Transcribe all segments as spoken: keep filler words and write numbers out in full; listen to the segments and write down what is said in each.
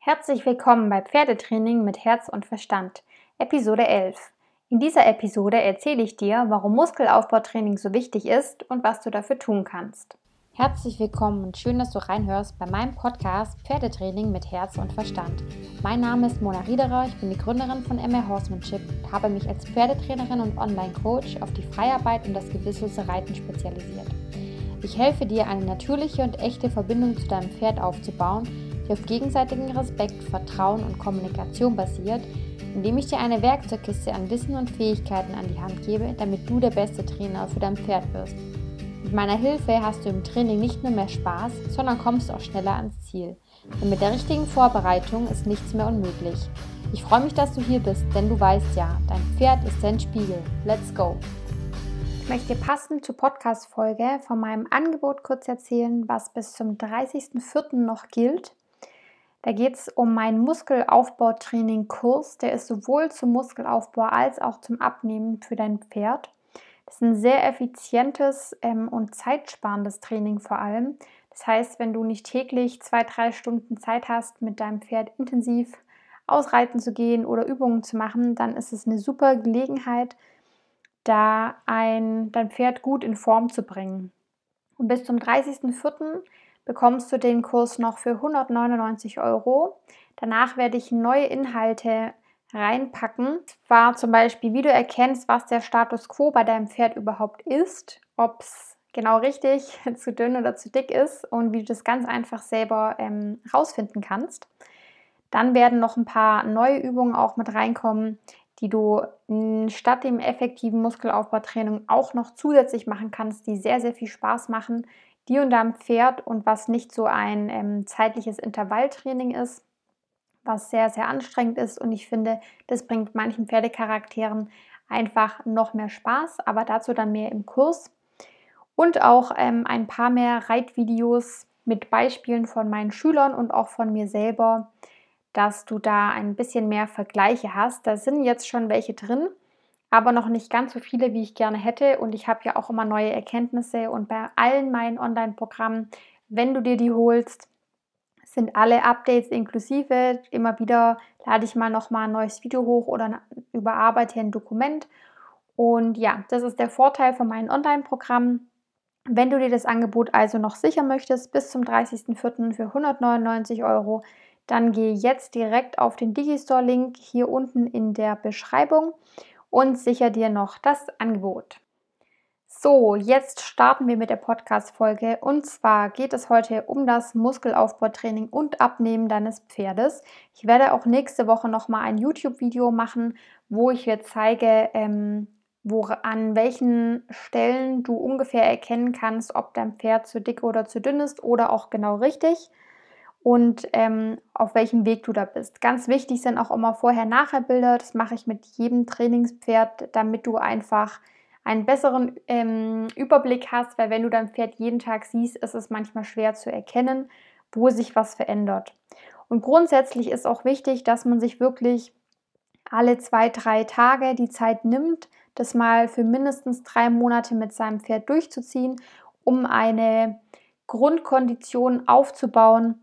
Herzlich willkommen bei Pferdetraining mit Herz und Verstand, Episode elf. In dieser Episode erzähle ich dir, warum Muskelaufbautraining so wichtig ist und was du dafür tun kannst. Herzlich willkommen und schön, dass du reinhörst bei meinem Podcast Pferdetraining mit Herz und Verstand. Mein Name ist Mona Riederer, ich bin die Gründerin von M R Horsemanship und habe mich als Pferdetrainerin und Online-Coach auf die Freiarbeit und das gewisslose Reiten spezialisiert. Ich helfe dir, eine natürliche und echte Verbindung zu deinem Pferd aufzubauen, die auf gegenseitigem Respekt, Vertrauen und Kommunikation basiert, indem ich dir eine Werkzeugkiste an Wissen und Fähigkeiten an die Hand gebe, damit du der beste Trainer für dein Pferd wirst. Mit meiner Hilfe hast du im Training nicht nur mehr Spaß, sondern kommst auch schneller ans Ziel. Denn mit der richtigen Vorbereitung ist nichts mehr unmöglich. Ich freue mich, dass du hier bist, denn du weißt ja, dein Pferd ist dein Spiegel. Let's go! Ich möchte passend zur Podcast-Folge von meinem Angebot kurz erzählen, was bis zum dreißigsten vierten noch gilt. Da geht es um meinen Muskelaufbautraining-Kurs. Der ist sowohl zum Muskelaufbau als auch zum Abnehmen für dein Pferd. Das ist ein sehr effizientes ähm, und zeitsparendes Training vor allem. Das heißt, wenn du nicht täglich zwei, drei Stunden Zeit hast, mit deinem Pferd intensiv ausreiten zu gehen oder Übungen zu machen, dann ist es eine super Gelegenheit, da ein, dein Pferd gut in Form zu bringen. Und bis zum dreißigsten vierten bekommst du den Kurs noch für hundertneunundneunzig Euro. Danach werde ich neue Inhalte reinpacken. Zwar zum Beispiel, wie du erkennst, was der Status quo bei deinem Pferd überhaupt ist, ob es genau richtig zu dünn oder zu dick ist und wie du das ganz einfach selber ähm, rausfinden kannst. Dann werden noch ein paar neue Übungen auch mit reinkommen, die du statt dem effektiven Muskelaufbautraining auch noch zusätzlich machen kannst, die sehr, sehr viel Spaß machen, dir und deinem Pferd und was nicht so ein ähm, zeitliches Intervalltraining ist, was sehr, sehr anstrengend ist und ich finde, das bringt manchen Pferdecharakteren einfach noch mehr Spaß, aber dazu dann mehr im Kurs und auch ähm, ein paar mehr Reitvideos mit Beispielen von meinen Schülern und auch von mir selber, dass du da ein bisschen mehr Vergleiche hast. Da sind jetzt schon welche drin, aber noch nicht ganz so viele, wie ich gerne hätte. Und ich habe ja auch immer neue Erkenntnisse. Und bei allen meinen Online-Programmen, wenn du dir die holst, sind alle Updates inklusive. Immer wieder lade ich mal nochmal ein neues Video hoch oder überarbeite ein Dokument. Und ja, das ist der Vorteil von meinen Online-Programmen. Wenn du dir das Angebot also noch sichern möchtest, bis zum dreißigsten vierten für hundertneunundneunzig Euro, dann gehe jetzt direkt auf den Digistore-Link hier unten in der Beschreibung und sichere dir noch das Angebot. So, jetzt starten wir mit der Podcast-Folge und zwar geht es heute um das Muskelaufbautraining und Abnehmen deines Pferdes. Ich werde auch nächste Woche nochmal ein YouTube-Video machen, wo ich dir zeige, ähm, wo, an welchen Stellen du ungefähr erkennen kannst, ob dein Pferd zu dick oder zu dünn ist oder auch genau richtig. Und ähm, auf welchem Weg du da bist. Ganz wichtig sind auch immer Vorher-Nachher-Bilder. Das mache ich mit jedem Trainingspferd, damit du einfach einen besseren ähm, Überblick hast, weil wenn du dein Pferd jeden Tag siehst, ist es manchmal schwer zu erkennen, wo sich was verändert. Und grundsätzlich ist auch wichtig, dass man sich wirklich alle zwei, drei Tage die Zeit nimmt, das mal für mindestens drei Monate mit seinem Pferd durchzuziehen, um eine Grundkondition aufzubauen,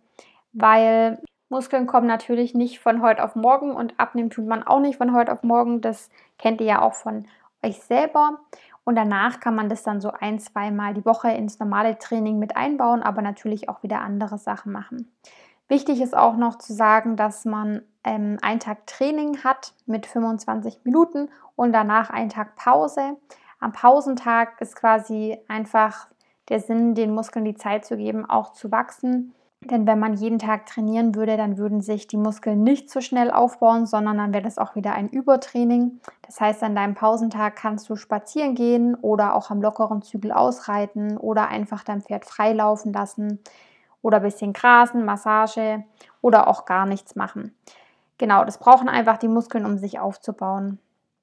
weil Muskeln kommen natürlich nicht von heute auf morgen und abnehmen tut man auch nicht von heute auf morgen. Das kennt ihr ja auch von euch selber. Und danach kann man das dann so ein-, zweimal die Woche ins normale Training mit einbauen, aber natürlich auch wieder andere Sachen machen. Wichtig ist auch noch zu sagen, dass man ähm, einen Tag Training hat mit fünfundzwanzig Minuten und danach einen Tag Pause. Am Pausentag ist quasi einfach der Sinn, den Muskeln die Zeit zu geben, auch zu wachsen. Denn wenn man jeden Tag trainieren würde, dann würden sich die Muskeln nicht so schnell aufbauen, sondern dann wäre das auch wieder ein Übertraining. Das heißt, an deinem Pausentag kannst du spazieren gehen oder auch am lockeren Zügel ausreiten oder einfach dein Pferd frei laufen lassen oder ein bisschen grasen, Massage oder auch gar nichts machen. Genau, das brauchen einfach die Muskeln, um sich aufzubauen.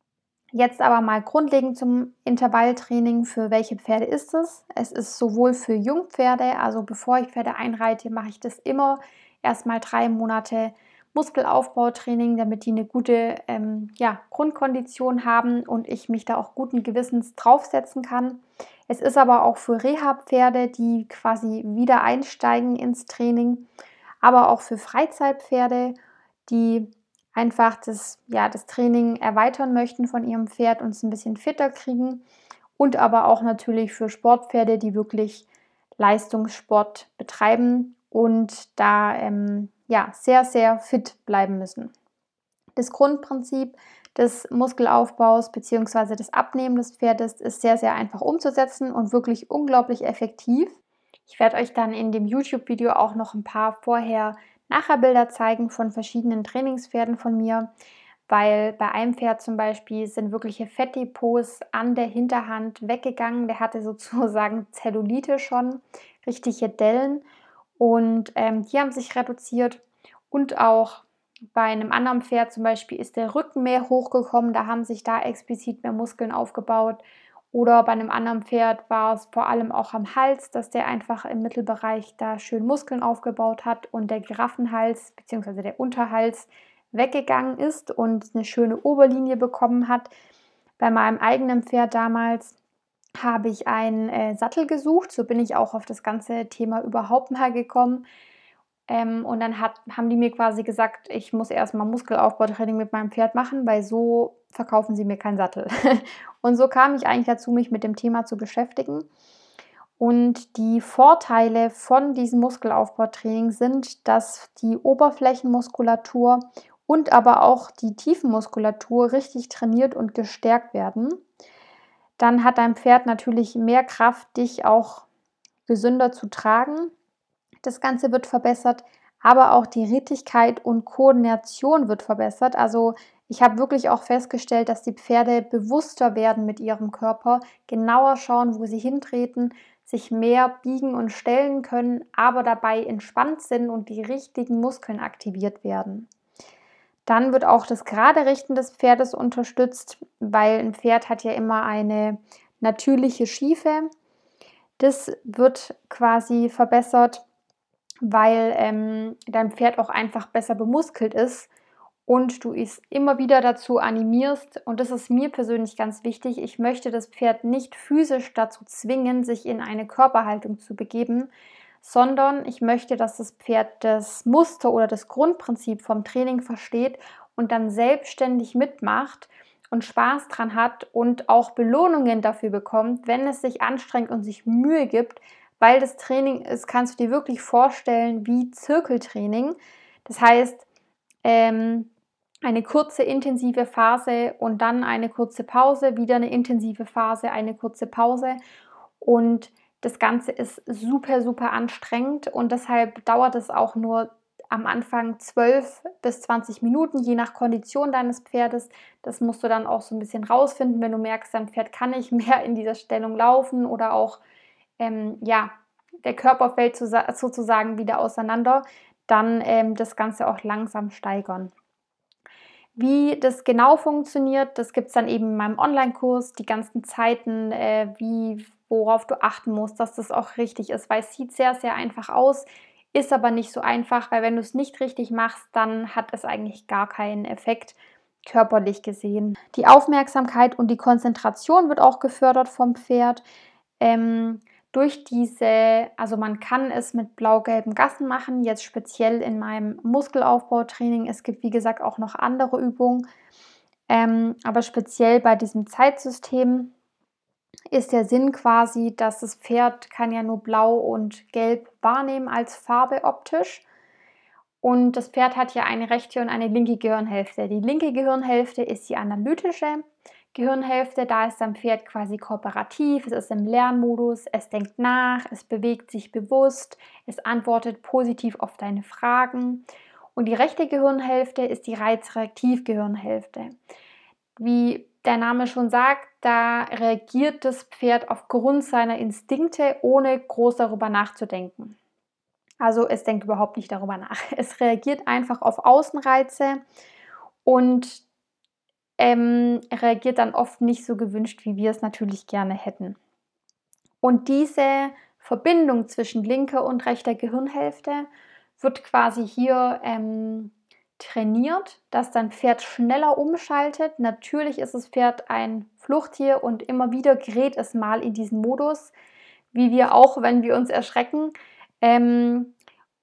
Jetzt aber mal grundlegend zum Intervalltraining. Für welche Pferde ist es? Es ist sowohl für Jungpferde, also bevor ich Pferde einreite, mache ich das immer erstmal drei Monate Muskelaufbautraining, damit die eine gute ähm, ja, Grundkondition haben und ich mich da auch guten Gewissens draufsetzen kann. Es ist aber auch für Reha-Pferde, die quasi wieder einsteigen ins Training. aber auch für Freizeitpferde, die einfach das, ja, das Training erweitern möchten von ihrem Pferd und es ein bisschen fitter kriegen. Und aber auch natürlich für Sportpferde, die wirklich Leistungssport betreiben und da ähm, ja, sehr, sehr fit bleiben müssen. Das Grundprinzip des Muskelaufbaus bzw. des Abnehmen des Pferdes ist sehr, sehr einfach umzusetzen und wirklich unglaublich effektiv. Ich werde euch dann in dem YouTube-Video auch noch ein paar Vorher-Nachher-Bilder zeigen von verschiedenen Trainingspferden von mir, weil bei einem Pferd zum Beispiel sind wirkliche Fettdepots an der Hinterhand weggegangen. Der hatte sozusagen Zellulite schon, richtige Dellen und ähm, die haben sich reduziert und auch bei einem anderen Pferd zum Beispiel ist der Rücken mehr hochgekommen, da haben sich da explizit mehr Muskeln aufgebaut. Oder bei einem anderen Pferd war es vor allem auch am Hals, dass der einfach im Mittelbereich da schön Muskeln aufgebaut hat und der Giraffenhals bzw. der Unterhals weggegangen ist und eine schöne Oberlinie bekommen hat. Bei meinem eigenen Pferd damals habe ich einen äh, Sattel gesucht, so bin ich auch auf das ganze Thema überhaupt mal gekommen. Ähm, und dann hat, haben die mir quasi gesagt, ich muss erstmal Muskelaufbautraining mit meinem Pferd machen, weil so verkaufen sie mir keinen Sattel. Und so kam ich eigentlich dazu, mich mit dem Thema zu beschäftigen. Und die Vorteile von diesem Muskelaufbautraining sind, dass die Oberflächenmuskulatur und aber auch die Tiefenmuskulatur richtig trainiert und gestärkt werden. Dann hat dein Pferd natürlich mehr Kraft, dich auch gesünder zu tragen. Das Ganze wird verbessert, aber auch die Rittigkeit und Koordination wird verbessert. Also ich habe wirklich auch festgestellt, dass die Pferde bewusster werden mit ihrem Körper, genauer schauen, wo sie hintreten, sich mehr biegen und stellen können, aber dabei entspannt sind und die richtigen Muskeln aktiviert werden. Dann wird auch das gerade Richten des Pferdes unterstützt, weil ein Pferd hat ja immer eine natürliche Schiefe. Das wird quasi verbessert, weil ähm, dein Pferd auch einfach besser bemuskelt ist und du es immer wieder dazu animierst. Und das ist mir persönlich ganz wichtig. Ich möchte das Pferd nicht physisch dazu zwingen, sich in eine Körperhaltung zu begeben, sondern ich möchte, dass das Pferd das Muster oder das Grundprinzip vom Training versteht und dann selbstständig mitmacht und Spaß dran hat und auch Belohnungen dafür bekommt, wenn es sich anstrengt und sich Mühe gibt, weil das Training ist, kannst du dir wirklich vorstellen wie Zirkeltraining. Das heißt, ähm, eine kurze intensive Phase und dann eine kurze Pause, wieder eine intensive Phase, eine kurze Pause und das Ganze ist super, super anstrengend und deshalb dauert es auch nur am Anfang zwölf bis zwanzig Minuten, je nach Kondition deines Pferdes. Das musst du dann auch so ein bisschen rausfinden, wenn du merkst, dein Pferd kann nicht mehr in dieser Stellung laufen oder auch, ähm, ja, der Körper fällt sozusagen wieder auseinander, dann ähm, das Ganze auch langsam steigern. Wie das genau funktioniert, das gibt es dann eben in meinem Online-Kurs, die ganzen Zeiten, äh, wie, worauf du achten musst, dass das auch richtig ist, weil es sieht sehr, sehr einfach aus, ist aber nicht so einfach, weil wenn du es nicht richtig machst, dann hat es eigentlich gar keinen Effekt, körperlich gesehen. Die Aufmerksamkeit und die Konzentration wird auch gefördert vom Pferd. Ähm, durch diese, also man kann es mit blau-gelben Gassen machen, jetzt speziell in meinem Muskelaufbautraining. Es gibt, wie gesagt, auch noch andere Übungen, ähm, aber speziell bei diesem Zeitsystem ist der Sinn quasi, dass das Pferd kann ja nur blau und gelb wahrnehmen als Farbe optisch. Und das Pferd hat ja eine rechte und eine linke Gehirnhälfte. Die linke Gehirnhälfte ist die analytische Gehirnhälfte, da ist dein Pferd quasi kooperativ, es ist im Lernmodus, es denkt nach, es bewegt sich bewusst, es antwortet positiv auf deine Fragen. Und die rechte Gehirnhälfte ist die Reizreaktiv-Gehirnhälfte. Wie der Name schon sagt, da reagiert das Pferd aufgrund seiner Instinkte, ohne groß darüber nachzudenken. Also es denkt überhaupt nicht darüber nach. Es reagiert einfach auf Außenreize und ähm, reagiert dann oft nicht so gewünscht, wie wir es natürlich gerne hätten. Und diese Verbindung zwischen linker und rechter Gehirnhälfte wird quasi hier ähm, trainiert, dass dein Pferd schneller umschaltet. Natürlich ist das Pferd ein Fluchttier und immer wieder gerät es mal in diesen Modus, wie wir auch, wenn wir uns erschrecken. Ähm,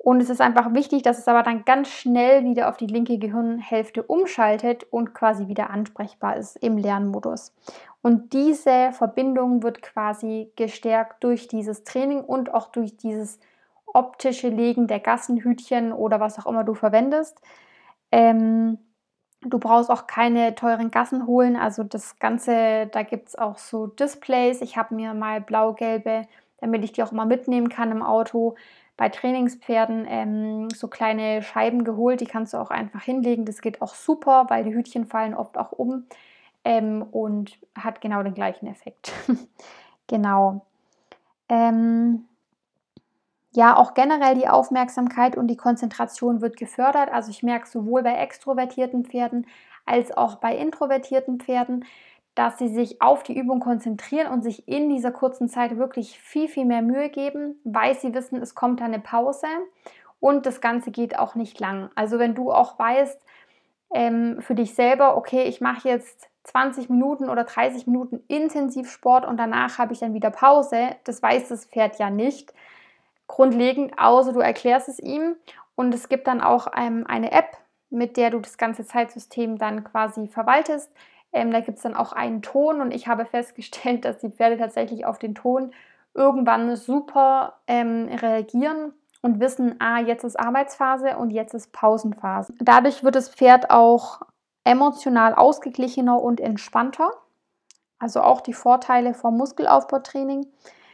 Und es ist einfach wichtig, dass es aber dann ganz schnell wieder auf die linke Gehirnhälfte umschaltet und quasi wieder ansprechbar ist im Lernmodus. Und diese Verbindung wird quasi gestärkt durch dieses Training und auch durch dieses optische Legen der Gassenhütchen oder was auch immer du verwendest. Ähm, du brauchst auch keine teuren Gassen holen. Also das Ganze, da gibt es auch so Displays. Ich habe mir mal blau-gelbe, damit ich die auch immer mitnehmen kann im Auto, bei Trainingspferden ähm, so kleine Scheiben geholt. Die kannst du auch einfach hinlegen. Das geht auch super, weil die Hütchen fallen oft auch um ähm, und hat genau den gleichen Effekt. Genau. Ähm, ja, auch generell die Aufmerksamkeit und die Konzentration wird gefördert. Also ich merke sowohl bei extrovertierten Pferden als auch bei introvertierten Pferden, dass sie sich auf die Übung konzentrieren und sich in dieser kurzen Zeit wirklich viel, viel mehr Mühe geben, weil sie wissen, es kommt da eine Pause und das Ganze geht auch nicht lang. Also wenn du auch weißt, ähm, für dich selber, okay, ich mache jetzt zwanzig Minuten oder dreißig Minuten intensiv Sport und danach habe ich dann wieder Pause, das weiß das Pferd ja nicht grundlegend, außer du erklärst es ihm. Und es gibt dann auch ähm, eine App, mit der du das ganze Zeitsystem dann quasi verwaltest. Ähm, da gibt es dann auch einen Ton und ich habe festgestellt, dass die Pferde tatsächlich auf den Ton irgendwann super ähm, reagieren und wissen, ah, jetzt ist Arbeitsphase und jetzt ist Pausenphase. Dadurch wird das Pferd auch emotional ausgeglichener und entspannter. Also auch die Vorteile vom Muskelaufbautraining,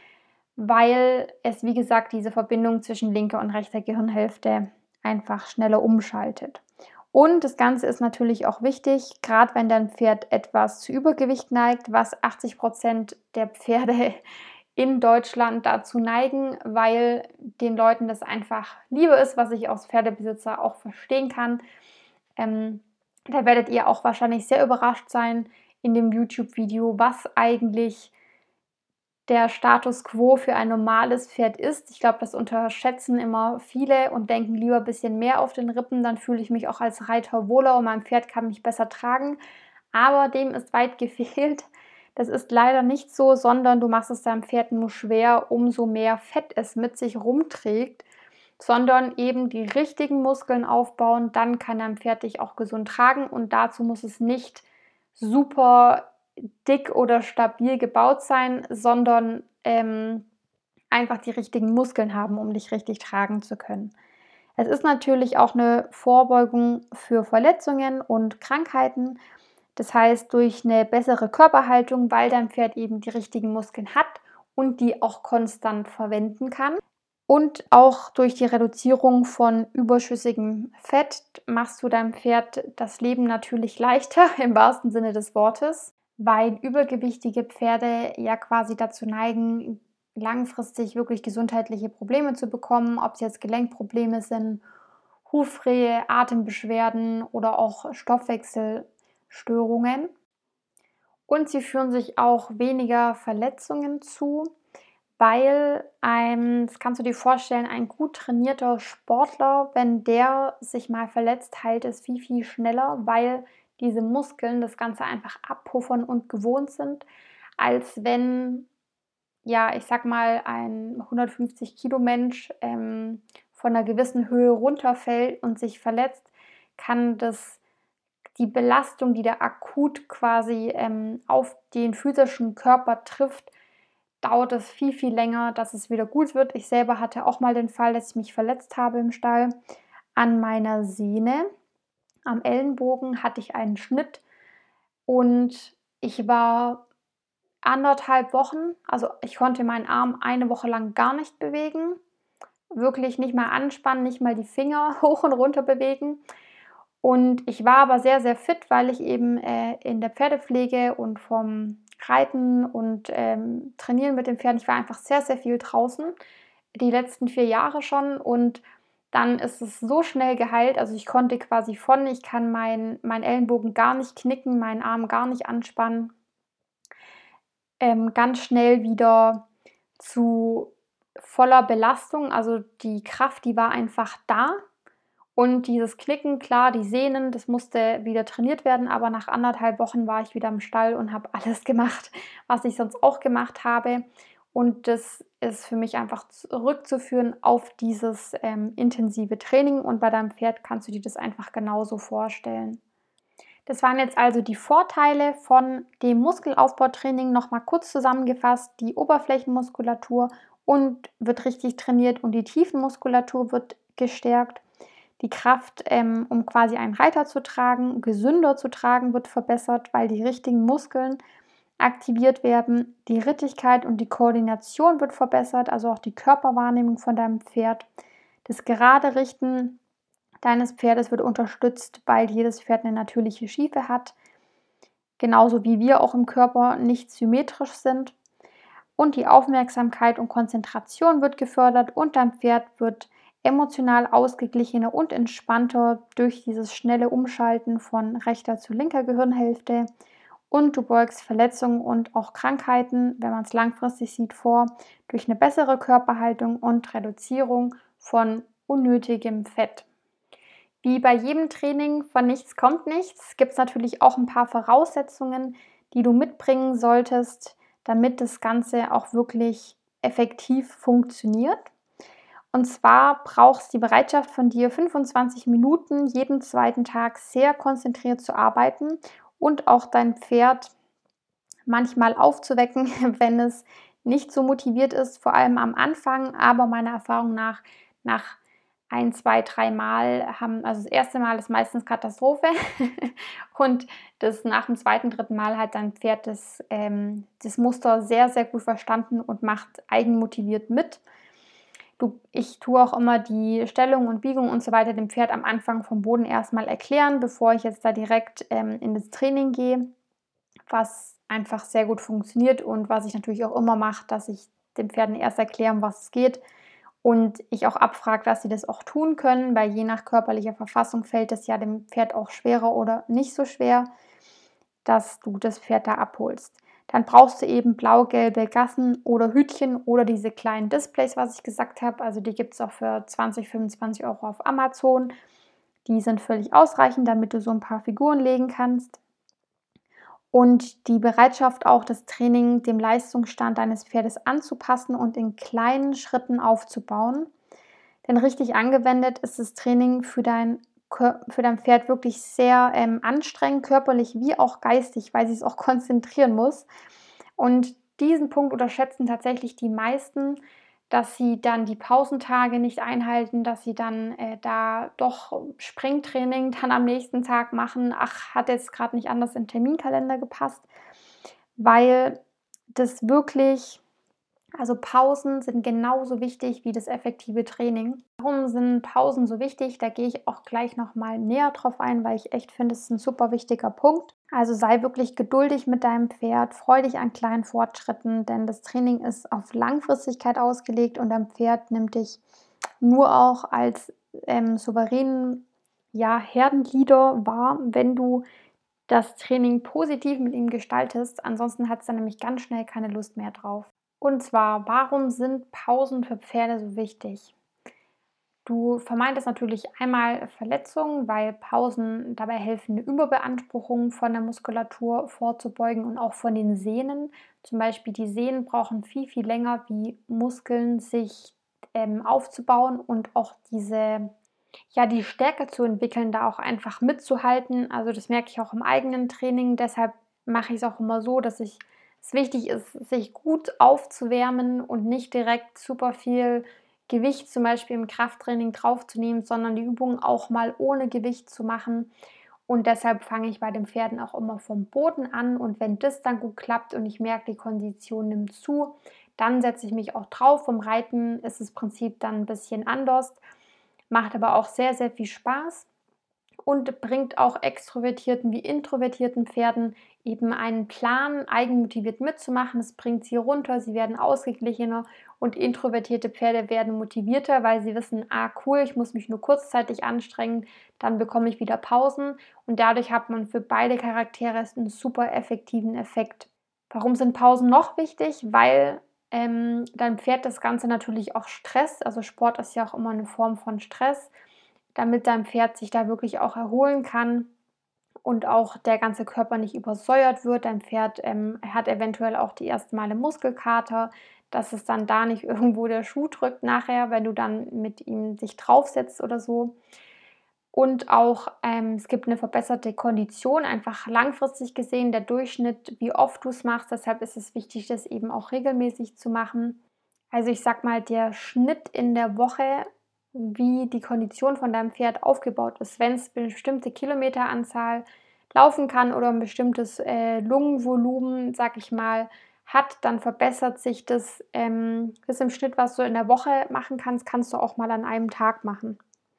weil es, wie gesagt, diese Verbindung zwischen linker und rechter Gehirnhälfte einfach schneller umschaltet. Und das Ganze ist natürlich auch wichtig, gerade wenn dein Pferd etwas zu Übergewicht neigt, was achtzig Prozent der Pferde in Deutschland dazu neigen, weil den Leuten das einfach lieber ist, was ich als Pferdebesitzer auch verstehen kann. Ähm, da werdet ihr auch wahrscheinlich sehr überrascht sein in dem YouTube-Video, was eigentlich der Status quo für ein normales Pferd ist. Ich glaube, das unterschätzen immer viele und denken lieber ein bisschen mehr auf den Rippen, dann fühle ich mich auch als Reiter wohler und mein Pferd kann mich besser tragen. Aber dem ist weit gefehlt. Das ist leider nicht so, sondern du machst es deinem Pferd nur schwer, umso mehr Fett es mit sich rumträgt, sondern eben die richtigen Muskeln aufbauen, dann kann dein Pferd dich auch gesund tragen und dazu muss es nicht super dick oder stabil gebaut sein, sondern ähm, einfach die richtigen Muskeln haben, um dich richtig tragen zu können. Es ist natürlich auch eine Vorbeugung für Verletzungen und Krankheiten. Das heißt, durch eine bessere Körperhaltung, weil dein Pferd eben die richtigen Muskeln hat und die auch konstant verwenden kann. Und auch durch die Reduzierung von überschüssigem Fett machst du deinem Pferd das Leben natürlich leichter, im wahrsten Sinne des Wortes, weil übergewichtige Pferde ja quasi dazu neigen, langfristig wirklich gesundheitliche Probleme zu bekommen, ob es jetzt Gelenkprobleme sind, Hufrehe, Atembeschwerden oder auch Stoffwechselstörungen. Und sie führen sich auch weniger Verletzungen zu, weil ein, das kannst du dir vorstellen, ein gut trainierter Sportler, wenn der sich mal verletzt, heilt es viel, viel schneller, weil diese Muskeln das Ganze einfach abpuffern und gewohnt sind, als wenn, ja, ich sag mal, ein hundertfünfzig Kilo Mensch ähm, von einer gewissen Höhe runterfällt und sich verletzt, kann das die Belastung, die da akut quasi ähm, auf den physischen Körper trifft, dauert es viel, viel länger, dass es wieder gut wird. Ich selber hatte auch mal den Fall, dass ich mich verletzt habe im Stall an meiner Sehne. Am Ellenbogen hatte ich einen Schnitt und ich war anderthalb Wochen, also ich konnte meinen Arm eine Woche lang gar nicht bewegen, wirklich nicht mal anspannen, nicht mal die Finger hoch und runter bewegen. Und ich war aber sehr, sehr fit, weil ich eben äh, in der Pferdepflege und vom Reiten und ähm, Trainieren mit den Pferden, ich war einfach sehr, sehr viel draußen, die letzten vier Jahre schon. Und dann ist es so schnell geheilt. Also ich konnte quasi von, ich kann meinen mein Ellenbogen gar nicht knicken, meinen Arm gar nicht anspannen, ähm, ganz schnell wieder zu voller Belastung. Also die Kraft, die war einfach da. Und dieses Knicken, klar, die Sehnen, das musste wieder trainiert werden, aber nach anderthalb Wochen war ich wieder im Stall und habe alles gemacht, was ich sonst auch gemacht habe. Und das ist für mich einfach zurückzuführen auf dieses ähm, intensive Training und bei deinem Pferd kannst du dir das einfach genauso vorstellen. Das waren jetzt also die Vorteile von dem Muskelaufbautraining noch mal kurz zusammengefasst. Die Oberflächenmuskulatur und wird richtig trainiert und die Tiefenmuskulatur wird gestärkt. Die Kraft, ähm, um quasi einen Reiter zu tragen, gesünder zu tragen, wird verbessert, weil die richtigen Muskeln aktiviert werden. Die Rittigkeit und die Koordination wird verbessert, also auch die Körperwahrnehmung von deinem Pferd. Das gerade Richten deines Pferdes wird unterstützt, weil jedes Pferd eine natürliche Schiefe hat, genauso wie wir auch im Körper nicht symmetrisch sind. Und die Aufmerksamkeit und Konzentration wird gefördert und dein Pferd wird emotional ausgeglichener und entspannter durch dieses schnelle Umschalten von rechter zu linker Gehirnhälfte. Und du beugst Verletzungen und auch Krankheiten, wenn man es langfristig sieht, vor, durch eine bessere Körperhaltung und Reduzierung von unnötigem Fett. Wie bei jedem Training von nichts kommt nichts, gibt es natürlich auch ein paar Voraussetzungen, die du mitbringen solltest, damit das Ganze auch wirklich effektiv funktioniert. Und zwar brauchst du die Bereitschaft von dir, fünfundzwanzig Minuten jeden zweiten Tag sehr konzentriert zu arbeiten und auch dein Pferd manchmal aufzuwecken, wenn es nicht so motiviert ist, vor allem am Anfang, aber meiner Erfahrung nach, nach ein, zwei, drei Mal haben, also das erste Mal ist meistens Katastrophe und das nach dem zweiten, dritten Mal hat dein Pferd das, ähm, das Muster sehr, sehr gut verstanden und macht eigenmotiviert mit. Du, ich tue auch immer die Stellung und Biegung und so weiter dem Pferd am Anfang vom Boden erstmal erklären, bevor ich jetzt da direkt ähm, in das Training gehe, was einfach sehr gut funktioniert und was ich natürlich auch immer mache, dass ich den Pferden erst erkläre, um was es geht und ich auch abfrage, dass sie das auch tun können, weil je nach körperlicher Verfassung fällt es ja dem Pferd auch schwerer oder nicht so schwer, dass du das Pferd da abholst. Dann brauchst du eben blau-gelbe Gassen oder Hütchen oder diese kleinen Displays, was ich gesagt habe. Also die gibt es auch für zwanzig, fünfundzwanzig Euro auf Amazon. Die sind völlig ausreichend, damit du so ein paar Figuren legen kannst. Und die Bereitschaft auch, das Training dem Leistungsstand deines Pferdes anzupassen und in kleinen Schritten aufzubauen. Denn richtig angewendet ist das Training für dein, für dein Pferd wirklich sehr ähm, anstrengend, körperlich wie auch geistig, weil sie es auch konzentrieren muss. Und diesen Punkt unterschätzen tatsächlich die meisten, dass sie dann die Pausentage nicht einhalten, dass sie dann äh, da doch Springtraining dann am nächsten Tag machen. Ach, hat jetzt gerade nicht anders in den Terminkalender gepasst, weil das wirklich, also Pausen sind genauso wichtig wie das effektive Training. Warum sind Pausen so wichtig? Da gehe ich auch gleich nochmal näher drauf ein, weil ich echt finde, es ist ein super wichtiger Punkt. Also sei wirklich geduldig mit deinem Pferd, freu dich an kleinen Fortschritten, denn das Training ist auf Langfristigkeit ausgelegt und dein Pferd nimmt dich nur auch als ähm, souveränen, ja, Herdenleader wahr, wenn du das Training positiv mit ihm gestaltest. Ansonsten hat es dann nämlich ganz schnell keine Lust mehr drauf. Und zwar, warum sind Pausen für Pferde so wichtig? Du vermeidest natürlich einmal Verletzungen, weil Pausen dabei helfen, eine Überbeanspruchung von der Muskulatur vorzubeugen und auch von den Sehnen. Zum Beispiel die Sehnen brauchen viel, viel länger wie Muskeln, sich ähm, aufzubauen und auch diese, ja, die Stärke zu entwickeln, da auch einfach mitzuhalten. Also das merke ich auch im eigenen Training. Deshalb mache ich es auch immer so, dass ich es wichtig ist, sich gut aufzuwärmen und nicht direkt super viel Gewicht zum Beispiel im Krafttraining draufzunehmen, sondern die Übungen auch mal ohne Gewicht zu machen. Und deshalb fange ich bei den Pferden auch immer vom Boden an. Und wenn das dann gut klappt und ich merke, die Kondition nimmt zu, dann setze ich mich auch drauf. Vom Reiten ist das Prinzip dann ein bisschen anders, macht aber auch sehr, sehr viel Spaß und bringt auch extrovertierten wie introvertierten Pferden eben einen Plan, eigenmotiviert mitzumachen. Es bringt sie runter, sie werden ausgeglichener und introvertierte Pferde werden motivierter, weil sie wissen, ah cool, ich muss mich nur kurzzeitig anstrengen, dann bekomme ich wieder Pausen und dadurch hat man für beide Charaktere einen super effektiven Effekt. Warum sind Pausen noch wichtig? Weil ähm, dein Pferd das Ganze natürlich auch stresst, also Sport ist ja auch immer eine Form von Stress, damit dein Pferd sich da wirklich auch erholen kann und auch der ganze Körper nicht übersäuert wird. Dein Pferd ähm, hat eventuell auch die ersten Male Muskelkater, dass es dann da nicht irgendwo der Schuh drückt nachher, wenn du dann mit ihm dich draufsetzt oder so. Und auch, ähm, es gibt eine verbesserte Kondition, einfach langfristig gesehen, der Durchschnitt, wie oft du es machst. Deshalb ist es wichtig, das eben auch regelmäßig zu machen. Also, ich sage mal, der Schnitt in der Woche, wie die Kondition von deinem Pferd aufgebaut ist, wenn es eine bestimmte Kilometeranzahl laufen kann oder ein bestimmtes, äh, Lungenvolumen, sage ich mal, hat, dann verbessert sich das, ähm das im Schnitt, was du in der Woche machen kannst, kannst du auch mal an einem Tag machen.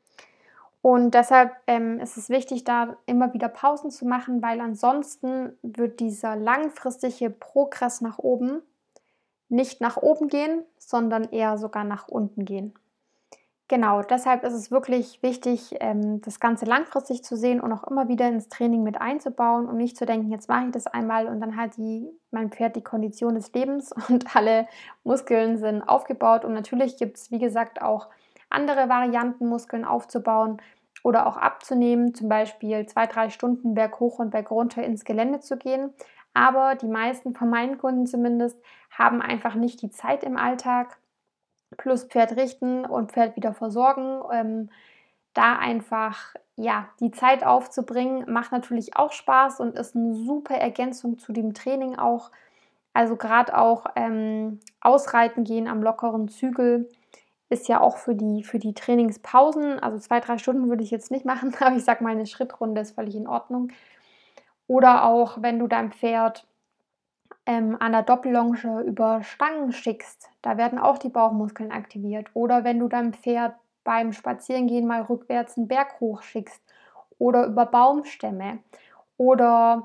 Und deshalb, ähm, ist es wichtig, da immer wieder Pausen zu machen, weil ansonsten wird dieser langfristige Progress nach oben nicht nach oben gehen, sondern eher sogar nach unten gehen. Genau, deshalb ist es wirklich wichtig, ähm, das Ganze langfristig zu sehen und auch immer wieder ins Training mit einzubauen und nicht zu denken: „Jetzt mache ich das einmal und dann hat die mein Pferd die Kondition des Lebens und alle Muskeln sind aufgebaut.“ Und natürlich gibt es, wie gesagt, auch andere Varianten, Muskeln aufzubauen oder auch abzunehmen, zum Beispiel zwei drei Stunden berghoch und bergunter ins Gelände zu gehen. Aber die meisten von meinen Kunden zumindest haben einfach nicht die Zeit im Alltag, plus Pferd richten und Pferd wieder versorgen. Ähm, da einfach, ja, die Zeit aufzubringen, macht natürlich auch Spaß und ist eine super Ergänzung zu dem Training auch. Also, gerade auch, ähm, Ausreiten gehen am lockeren Zügel ist ja auch für die für die Trainingspausen, also zwei drei Stunden würde ich jetzt nicht machen, aber ich sage mal, 'ne Schrittrunde ist völlig in Ordnung. Oder auch, wenn du dein Pferd ähm, an der Doppellonge über Stangen schickst, da werden auch die Bauchmuskeln aktiviert. Oder wenn du dein Pferd beim Spazierengehen mal rückwärts 'n Berg hochschickst oder über Baumstämme oder,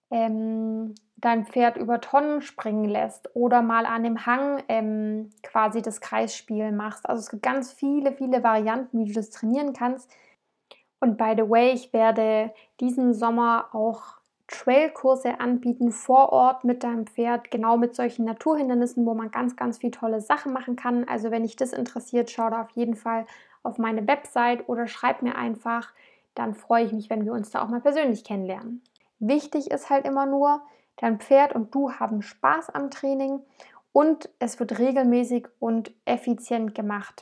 ähm, dein Pferd über Tonnen springen lässt oder mal an dem Hang, ähm, quasi das Kreisspiel machst. Also, es gibt ganz viele, viele Varianten, wie du das trainieren kannst. Und by the way, ich werde diesen Sommer auch Trailkurse anbieten vor Ort mit deinem Pferd, genau mit solchen Naturhindernissen, wo man ganz, ganz viel tolle Sachen machen kann. Also wenn dich das interessiert, schau da auf jeden Fall auf meine Website oder schreib mir einfach. Dann freue ich mich, wenn wir uns da auch mal persönlich kennenlernen. Wichtig ist halt immer nur, dein Pferd und du haben Spaß am Training und es wird regelmäßig und effizient gemacht.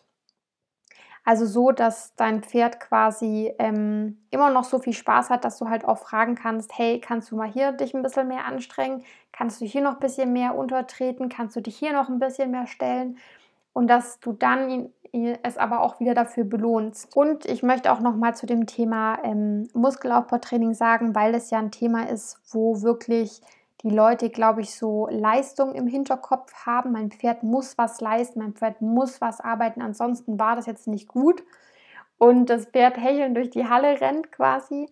Also so, dass dein Pferd quasi, ähm, immer noch so viel Spaß hat, dass du halt auch fragen kannst: „Hey, kannst du mal hier dich ein bisschen mehr anstrengen? Kannst du hier noch ein bisschen mehr untertreten? Kannst du dich hier noch ein bisschen mehr stellen?“ Und dass du dann ihn i es aber auch wieder dafür belohnst. Und ich möchte auch noch mal zu dem Thema, ähm, Muskelaufbautraining sagen, weil es ja ein Thema ist, wo wirklich die Leute, glaube ich, so Leistung im Hinterkopf haben. Mein Pferd muss was leisten, mein Pferd muss was arbeiten, ansonsten war das jetzt nicht gut. Und das Pferd hechelnd durch die Halle rennt quasi.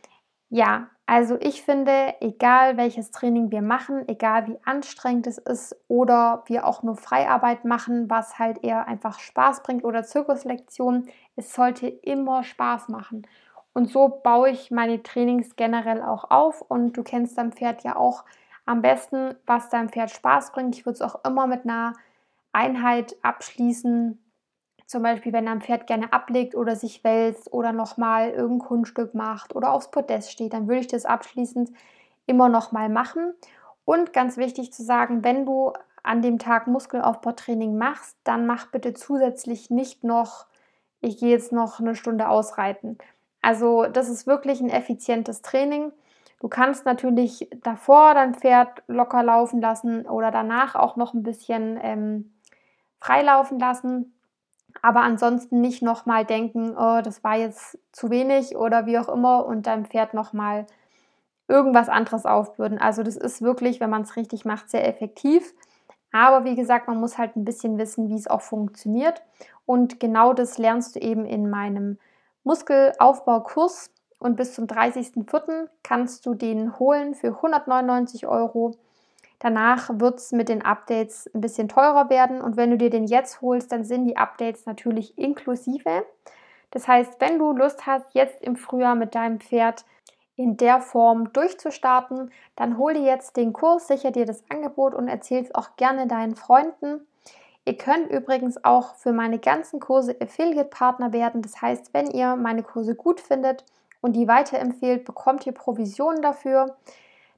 Ja, also ich finde, egal welches Training wir machen, egal wie anstrengend es ist oder wir auch nur Freiarbeit machen, was halt eher einfach Spaß bringt oder Zirkuslektionen, es sollte immer Spaß machen. Und so baue ich meine Trainings generell auch auf und du kennst dein Pferd ja auch am besten, was deinem Pferd Spaß bringt. Ich würde es auch immer mit einer Einheit abschließen, zum Beispiel, wenn ein Pferd gerne ablegt oder sich wälzt oder noch mal irgendein Kunststück macht oder aufs Podest steht, dann würde ich das abschließend immer noch mal machen. Und ganz wichtig zu sagen, wenn du an dem Tag Muskelaufbautraining machst, dann mach bitte zusätzlich nicht noch: „Ich gehe jetzt noch eine Stunde ausreiten.“ Also, das ist wirklich ein effizientes Training. Du kannst natürlich davor dein Pferd locker laufen lassen oder danach auch noch ein bisschen, ähm, frei laufen lassen. Aber ansonsten nicht noch mal denken: „Oh, das war jetzt zu wenig“ oder wie auch immer und deinem Pferd noch mal irgendwas anderes aufbürden. Also, das ist wirklich, wenn man's richtig macht, sehr effektiv. Aber wie gesagt, man muss halt 'n bisschen wissen, wie's auch funktioniert. Und genau das lernst du eben in meinem Muskelaufbaukurs und bis zum dreißigsten Vierten kannst du den holen für hundertneunundneunzig Euro. Danach wird es mit den Updates ein bisschen teurer werden und wenn du dir den jetzt holst, dann sind die Updates natürlich inklusive. Das heißt, wenn du Lust hast, jetzt im Frühjahr mit deinem Pferd in der Form durchzustarten, dann hol dir jetzt den Kurs, sicher dir das Angebot und erzähl es auch gerne deinen Freunden. Ihr könnt übrigens auch für meine ganzen Kurse Affiliate-Partner werden. Das heißt, wenn ihr meine Kurse gut findet und die weiterempfehlt, bekommt ihr Provisionen dafür.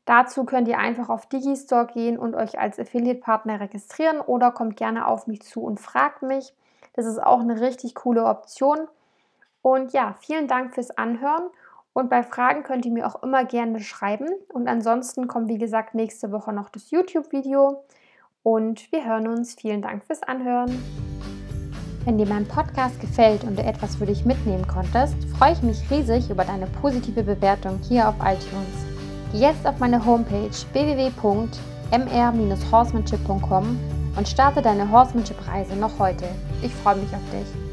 Dazu könnt ihr einfach auf Digistore gehen und euch als Affiliate-Partner registrieren oder kommt gerne auf mich zu und fragt mich. Das ist auch eine richtig coole Option. Und ja, vielen Dank fürs Anhören und bei Fragen könnt ihr mir auch immer gerne schreiben. Und ansonsten kommt, wie gesagt, nächste Woche noch das YouTube-Video und wir hören uns. Vielen Dank fürs Anhören. Wenn dir mein Podcast gefällt und du etwas für dich mitnehmen konntest, freue ich mich riesig über deine positive Bewertung hier auf iTunes. Geh jetzt auf meine Homepage w w w punkt m r Bindestrich horsemanship punkt com und starte deine Horsemanship-Reise noch heute. Ich freue mich auf dich.